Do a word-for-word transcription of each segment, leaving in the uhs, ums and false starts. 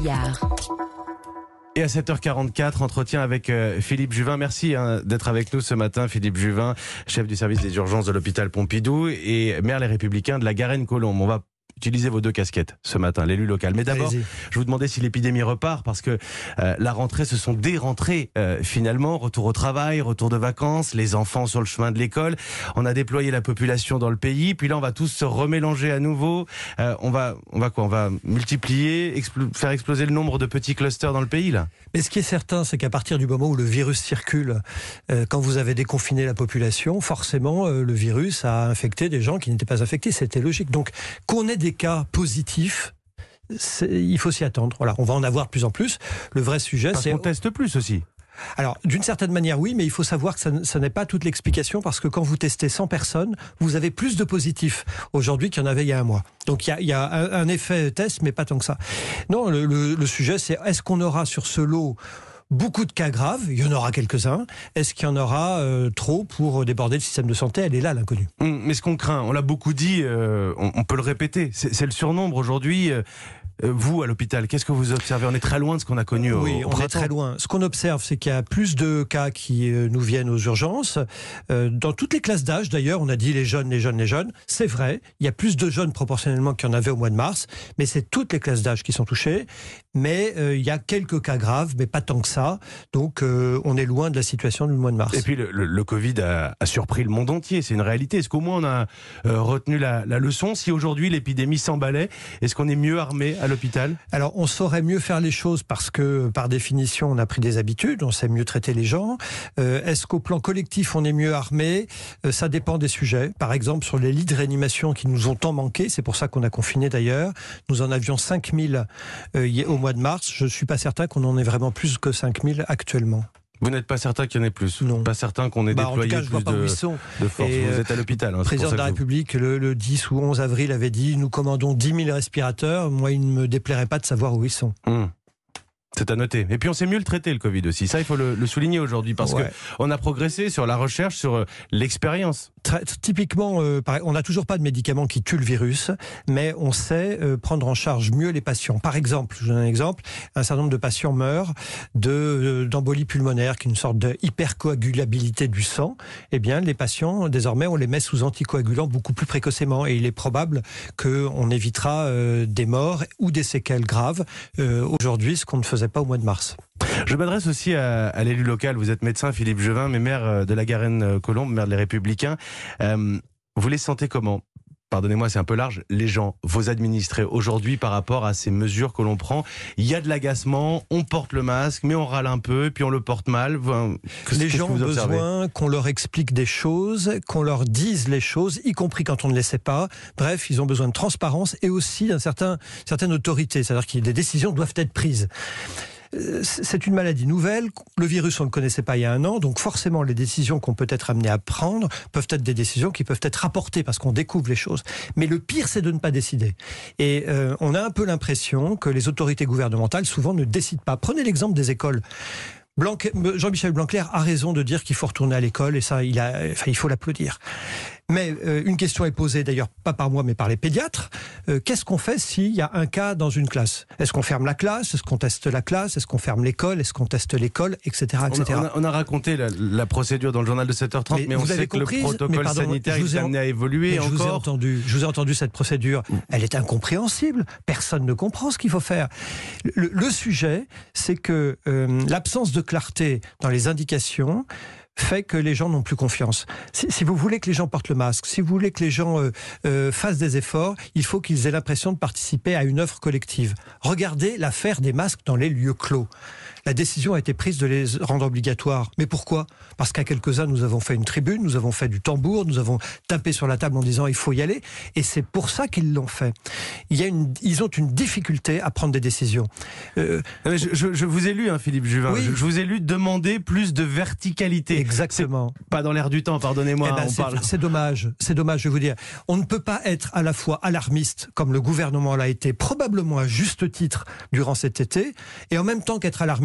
Fayard. Et à sept heures quarante-quatre, entretien avec euh, Philippe Juvin. Merci hein, d'être avec nous ce matin, Philippe Juvin, chef du service des urgences de l'hôpital Pompidou et maire Les Républicains de la Garenne-Colombes. On va utiliser vos deux casquettes ce matin, l'élu local. Mais d'abord, Allez-y. je vous demandais si l'épidémie repart, parce que euh, la rentrée, ce sont des rentrées euh, finalement. Retour au travail, retour de vacances, les enfants sur le chemin de l'école. On a déployé la population dans le pays, puis là on va tous se remélanger à nouveau. Euh, on va, on va quoi On va multiplier, expl- faire exploser le nombre de petits clusters dans le pays là. Mais ce qui est certain, c'est qu'à partir du moment où le virus circule, euh, quand vous avez déconfiné la population, forcément euh, le virus a infecté des gens qui n'étaient pas infectés. C'était logique. Donc qu'on ait des cas positifs, c'est, il faut s'y attendre. Voilà, on va en avoir de plus en plus. Le vrai sujet, Parce c'est qu'on teste plus aussi. Alors, d'une certaine manière, oui, mais il faut savoir que ça, ça n'est pas toute l'explication, parce que quand vous testez cent personnes, vous avez plus de positifs aujourd'hui qu'il y en avait il y a un mois. Donc, il y a, il y a un, un effet test, mais pas tant que ça. Non, le, le, le sujet, c'est est-ce qu'on aura sur ce lot beaucoup de cas graves? Il y en aura quelques-uns. Est-ce qu'il y en aura euh, trop pour déborder le système de santé? Elle est là, l'inconnue. Hum, mais ce qu'on craint, on l'a beaucoup dit, euh, on, on peut le répéter, c'est, c'est le surnombre aujourd'hui. Euh, Euh, vous, à l'hôpital, qu'est-ce que vous observez? On est très loin de ce qu'on a connu au, Oui, au on printemps. est très loin. Ce qu'on observe, c'est qu'il y a plus de cas qui euh, nous viennent aux urgences. Euh, dans toutes les classes d'âge, d'ailleurs, on a dit les jeunes, les jeunes, les jeunes. C'est vrai, il y a plus de jeunes proportionnellement qu'il y en avait au mois de mars, mais c'est toutes les classes d'âge qui sont touchées. Mais euh, il y a quelques cas graves, mais pas tant que ça. Donc, euh, on est loin de la situation du mois de mars. Et puis, le, le, le Covid a, a surpris le monde entier, c'est une réalité. Est-ce qu'au moins on a euh, retenu la, la leçon? Si aujourd'hui l'épidémie s'emballait, est-ce qu'on est mieux armé à l'hôpital? Alors, on saurait mieux faire les choses parce que, par définition, on a pris des habitudes, on sait mieux traiter les gens. Euh, est-ce qu'au plan collectif, on est mieux armé? euh, Ça dépend des sujets. Par exemple, sur les lits de réanimation qui nous ont tant manqué, c'est pour ça qu'on a confiné d'ailleurs. Nous en avions cinq mille euh, au mois de mars. Je ne suis pas certain qu'on en ait vraiment plus que cinq mille actuellement. Vous n'êtes pas certain qu'il y en ait plus? Non. Pas certain qu'on ait Bah, en tout déployé cas, je vois plus pas où de, ils sont. de force. Et, Vous êtes à l'hôpital. Hein, Le c'est président pour de ça la que vous- République, le, le dix ou onze avril, avait dit « Nous commandons dix mille respirateurs. Moi, il ne me déplairait pas de savoir où ils sont. Hum. C'est à noter. Et puis on sait mieux le traiter, le Covid aussi. Ça, il faut le, le souligner aujourd'hui, parce Ouais. que on a progressé sur la recherche, sur euh, l'expérience. Très- Typiquement, euh, pareil, on n'a toujours pas de médicaments qui tuent le virus, mais on sait euh, prendre en charge mieux les patients. Par exemple, je vous donne un exemple, un certain nombre de patients meurent de, euh, d'embolie pulmonaire, qui est une sorte de hypercoagulabilité du sang. Eh bien, les patients, désormais, on les met sous anticoagulants beaucoup plus précocement, et il est probable qu'on évitera euh, des morts ou des séquelles graves euh, aujourd'hui, ce qu'on ne faisait pas au mois de mars. Je m'adresse aussi à, à l'élu local. Vous êtes médecin, Philippe Juvin, mais maire de la Garenne-Colombes, maire des Républicains. Euh, vous les sentez comment? Pardonnez-moi, c'est un peu large. Les gens, vos administrés, aujourd'hui, par rapport à ces mesures que l'on prend, il y a de l'agacement, on porte le masque, mais on râle un peu, puis on le porte mal. Vous, qu'est-ce Les que gens ont vous observez? besoin qu'on leur explique des choses, qu'on leur dise les choses, y compris quand on ne les sait pas. Bref, ils ont besoin de transparence et aussi d'une certain, certaine autorité. C'est-à-dire que des décisions doivent être prises. C'est une maladie nouvelle, le virus on ne le connaissait pas il y a un an, donc forcément les décisions qu'on peut être amené à prendre peuvent être des décisions qui peuvent être rapportées parce qu'on découvre les choses. Mais le pire c'est de ne pas décider. Et euh, on a un peu l'impression que les autorités gouvernementales souvent ne décident pas. Prenez l'exemple des écoles. Blanquer, Jean-Michel Blanquer a raison de dire qu'il faut retourner à l'école et ça, il, a, enfin, il faut l'applaudir. Mais euh, une question est posée, d'ailleurs pas par moi mais par les pédiatres. Euh, qu'est-ce qu'on fait s'il y a un cas dans une classe? Est-ce qu'on ferme la classe? Est-ce qu'on teste la classe? Est-ce qu'on ferme l'école? Est-ce qu'on teste l'école? Etc. et cetera. On a, on a, on a raconté la, la procédure dans le journal de sept heures trente, mais, mais on sait que compris, le protocole mais pardon, sanitaire je vous est ai- amené à évoluer Mais je vous ai encore. entendu, je vous ai entendu cette procédure. Elle est incompréhensible. Personne ne comprend ce qu'il faut faire. Le, le sujet, c'est que euh, l'absence de clarté dans les indications fait que les gens n'ont plus confiance. Si, si vous voulez que les gens portent le masque, si vous voulez que les gens euh, euh, fassent des efforts, il faut qu'ils aient l'impression de participer à une œuvre collective. Regardez l'affaire des masques dans les lieux clos. La décision a été prise de les rendre obligatoires. Mais pourquoi? Parce qu'à quelques-uns, nous avons fait une tribune, nous avons fait du tambour, nous avons tapé sur la table en disant il faut y aller. Et c'est pour ça qu'ils l'ont fait. Il y a une, ils ont une difficulté à prendre des décisions. Euh, Je, je, je vous ai lu, hein, Philippe Juvin. Oui. Je, je vous ai lu demander plus de verticalité. Exactement. C'est pas dans l'air du temps, pardonnez-moi. Eh ben, on c'est, parle. c'est dommage, c'est dommage, je vais vous dire. On ne peut pas être à la fois alarmiste, comme le gouvernement l'a été, probablement à juste titre, durant cet été, et en même temps qu'être alarmiste,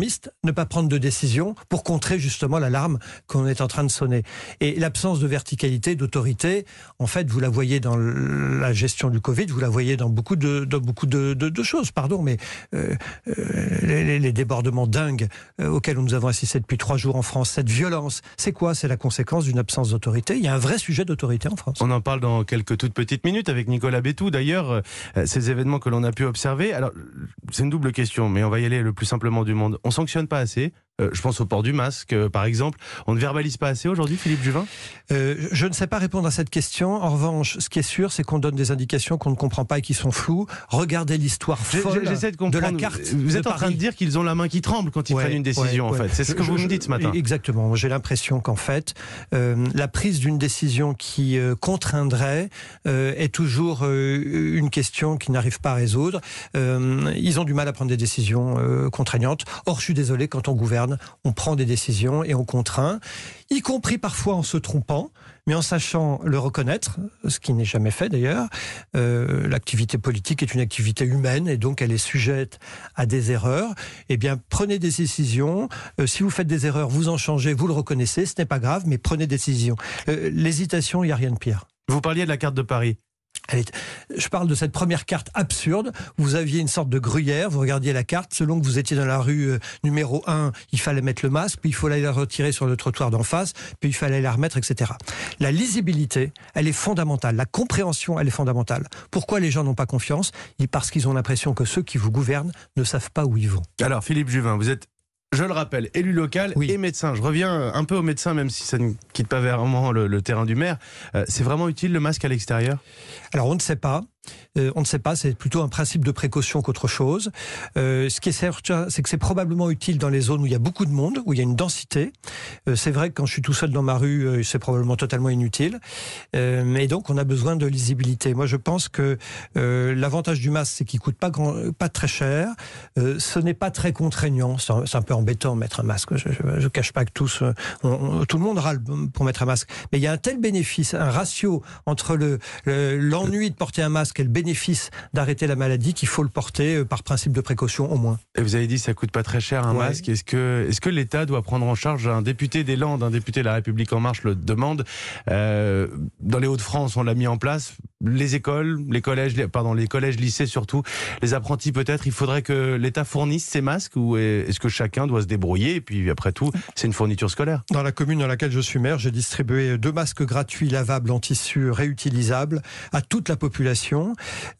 alarmiste, ne pas prendre de décision pour contrer justement l'alarme qu'on est en train de sonner. Et l'absence de verticalité, d'autorité, en fait, vous la voyez dans la gestion du Covid, vous la voyez dans beaucoup de, dans beaucoup de, de, de choses, pardon, mais euh, euh, les, les débordements dingues euh, auxquels nous avons assisté depuis trois jours en France, cette violence, c'est quoi? C'est la conséquence d'une absence d'autorité. Il y a un vrai sujet d'autorité en France. On en parle dans quelques toutes petites minutes avec Nicolas Bétou. D'ailleurs, euh, ces événements que l'on a pu observer, alors c'est une double question, mais on va y aller le plus simplement du monde. On sanctionne pas assez. Euh, je pense au port du masque, euh, par exemple. On ne verbalise pas assez aujourd'hui, Philippe Juvin? euh, Je ne sais pas répondre à cette question. En revanche, ce qui est sûr, c'est qu'on donne des indications qu'on ne comprend pas et qui sont floues. Regardez l'histoire folle J'essaie de comprendre. de la carte. Vous êtes de en train de dire qu'ils ont la main qui tremble quand ils ouais, prennent une décision, ouais, en ouais. fait. C'est ce que je, vous je, me dites ce matin. Exactement. J'ai l'impression qu'en fait, euh, la prise d'une décision qui euh, contraindrait euh, est toujours euh, une question qu'ils n'arrivent pas à résoudre. Euh, ils ont du mal à prendre des décisions euh, contraignantes. Or, je suis désolé, quand on gouverne, on prend des décisions et on contraint, y compris parfois en se trompant, mais en sachant le reconnaître, ce qui n'est jamais fait d'ailleurs. Euh, l'activité politique est une activité humaine et donc elle est sujette à des erreurs. Eh bien, prenez des décisions. Euh, si vous faites des erreurs, vous en changez, vous le reconnaissez, ce n'est pas grave, mais prenez des décisions. Euh, l'hésitation, il n'y a rien de pire. Vous parliez de la carte de Paris. Je parle de cette première carte absurde. Vous aviez une sorte de gruyère, vous regardiez la carte, selon que vous étiez dans la rue euh, numéro un, il fallait mettre le masque, puis il fallait la retirer sur le trottoir d'en face, puis il fallait la remettre, et cetera. La lisibilité, elle est fondamentale. La compréhension, elle est fondamentale. Pourquoi les gens n'ont pas confiance? Parce qu'ils ont l'impression que ceux qui vous gouvernent ne savent pas où ils vont. Alors, Philippe Juvin, vous êtes, je le rappelle, élu local oui. et médecin. Je reviens un peu au médecin, même si ça ne quitte pas vraiment le, le terrain du maire. Euh, c'est vraiment utile le masque à l'extérieur? Alors, on ne sait pas. Euh, on ne sait pas, c'est plutôt un principe de précaution qu'autre chose. Euh, ce qui est certain, c'est que c'est probablement utile dans les zones où il y a beaucoup de monde, où il y a une densité. Euh, c'est vrai que quand je suis tout seul dans ma rue, euh, c'est probablement totalement inutile. Euh, mais donc, on a besoin de lisibilité. Moi, je pense que euh, l'avantage du masque, c'est qu'il coûte pas grand, pas très cher. Euh, ce n'est pas très contraignant. C'est un, c'est un peu embêtant mettre un masque. Je, je, je cache pas que tous, on, on, tout le monde râle pour mettre un masque. Mais il y a un tel bénéfice, un ratio entre le, le, l'ennui de porter un masque et le bénéfice d'arrêter la maladie qu'il faut le porter par principe de précaution au moins. Et vous avez dit que ça coûte pas très cher un ouais. masque. Est-ce que, est-ce que l'État doit prendre en charge, un député des Landes, un député de La République En Marche le demande, euh, dans les Hauts-de-France on l'a mis en place, les écoles, les collèges, les, pardon, les collèges, lycées surtout, les apprentis peut-être, il faudrait que l'État fournisse ces masques ou est-ce que chacun doit se débrouiller et puis après tout c'est une fourniture scolaire? Dans la commune dans laquelle je suis maire, j'ai distribué deux masques gratuits lavables en tissu réutilisable à toute la population.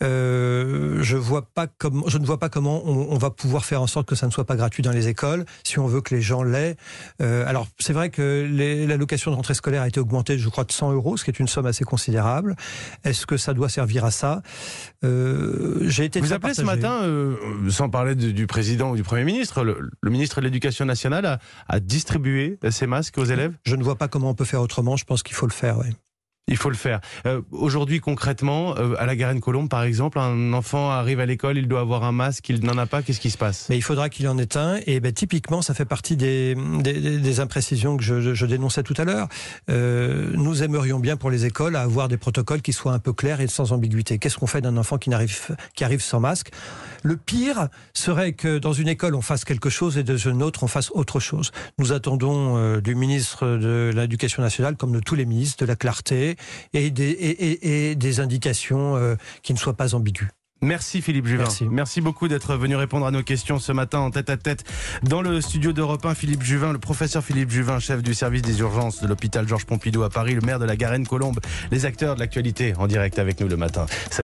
Euh, je, vois pas comme, je ne vois pas comment on, on va pouvoir faire en sorte que ça ne soit pas gratuit dans les écoles, si on veut que les gens l'aient. Euh, alors, c'est vrai que les, l'allocation de rentrée scolaire a été augmentée, je crois, de cent euros, ce qui est une somme assez considérable. Est-ce que ça doit servir à ça? euh, J'ai été Vous appelez ce matin, euh, sans parler de, du président ou du Premier ministre, le, le ministre de l'Éducation nationale a, a distribué ces masques aux élèves? Je ne vois pas comment on peut faire autrement, je pense qu'il faut le faire, oui. Il faut le faire. Euh, aujourd'hui, concrètement, euh, à la Garenne-Colombes, par exemple, un enfant arrive à l'école, il doit avoir un masque, il n'en a pas, qu'est-ce qui se passe? Mais il faudra qu'il en ait un, et ben, typiquement, ça fait partie des, des, des imprécisions que je, je, je dénonçais tout à l'heure. Euh, nous aimerions bien pour les écoles à avoir des protocoles qui soient un peu clairs et sans ambiguïté. Qu'est-ce qu'on fait d'un enfant qui, n'arrive, qui arrive sans masque? Le pire serait que dans une école, on fasse quelque chose et dans une autre, on fasse autre chose. Nous attendons euh, du ministre de l'Éducation nationale, comme de tous les ministres, de la clarté et des, et, et, et des indications euh, qui ne soient pas ambiguës. Merci Philippe Juvin. Merci. Merci beaucoup d'être venu répondre à nos questions ce matin en tête à tête dans le studio d'Europe un. Philippe Juvin, le professeur Philippe Juvin, chef du service des urgences de l'hôpital Georges Pompidou à Paris, le maire de la Garenne-Colombes, les acteurs de l'actualité en direct avec nous le matin.